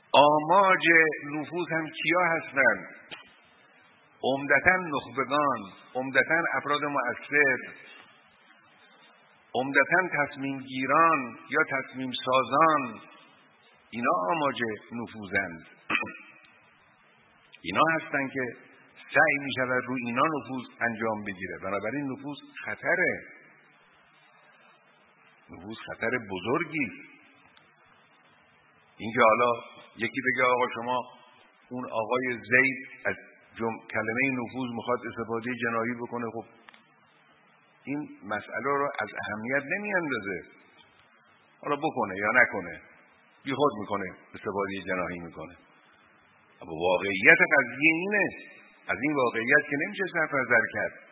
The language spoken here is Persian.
آماج نفوذ هم کیا هستند؟ عمدتاً نخبگان، عمدتاً افراد مؤثر، عمدتاً تصمیم گیران یا تصمیم سازان. اینا آماج نفوذند. اینا هستن که سعی می شود روی اینا نفوذ انجام بگیره. بنابراین نفوذ خطره، نفوذ خطر بزرگی. اینکه حالا یکی بگه آقا شما اون آقای زید از کلمه نفوذ میخواد استفاده جنایی بکنه، خب این مسئله رو از اهمیت نمیاندازه. حالا بکنه یا نکنه، بی خود میکنه، استفاده جنایی میکنه. اما واقعیت قضیه اینه. از این واقعیت که نمیشه صرف نظر کرد.